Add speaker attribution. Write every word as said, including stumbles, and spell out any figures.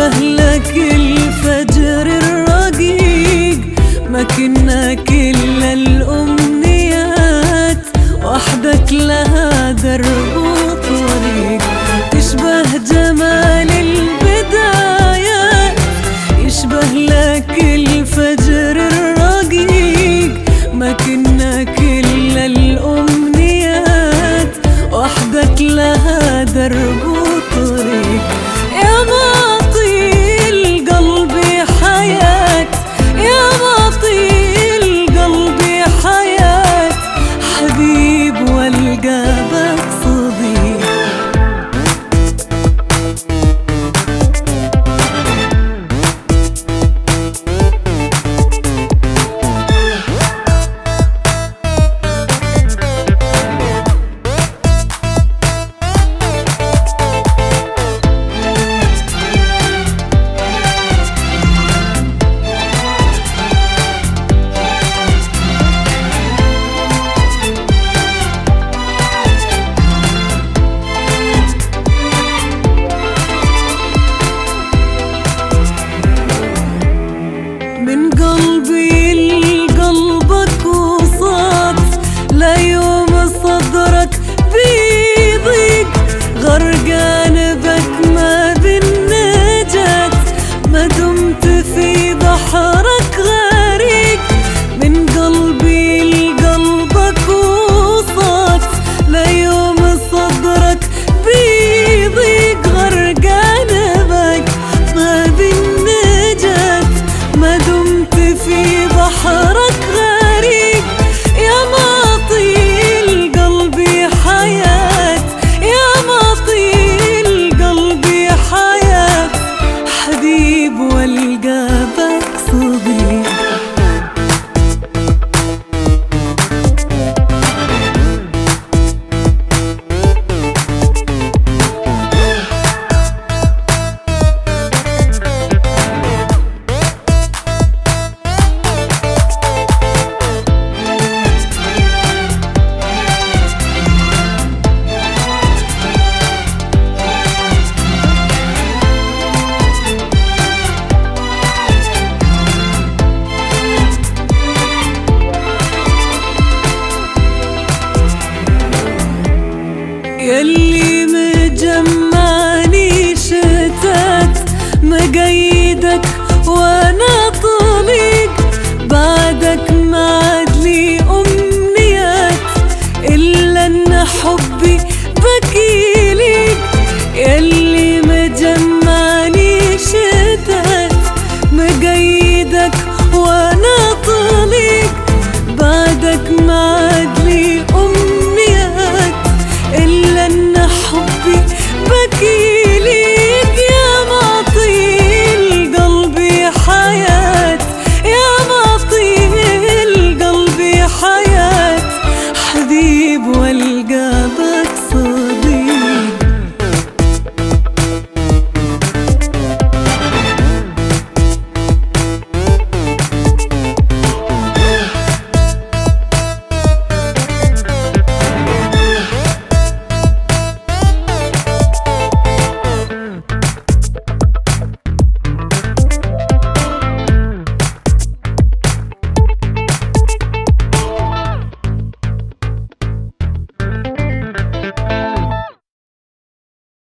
Speaker 1: يشبه لك الفجر الرقيق، ما كنا كل الأمنيات وحدك لها درب وطريق. تشبه جمال البدايات، يشبه لك الفجر الرقيق، ما كنا كل الأمنيات وحدك لها درب وطريق. يا معطي القلب حياة، يا معطي القلب حياة، حبيب والقابك صديق. من قلبي لقلبك وصات، لا يوم صدرك بيضيق، غرقان بك ما بالنجاة، ما دمت في بحرك غريق. من قلبي لقلبك وصات، لا يوم صدرك بيضيق، غرقان بك ما بالنجاة، ما دمت في بحرك غريق. يا معطي القلب حياة، يا معطي القلب حياة، حبيب والقابك صديق. يلي مجمع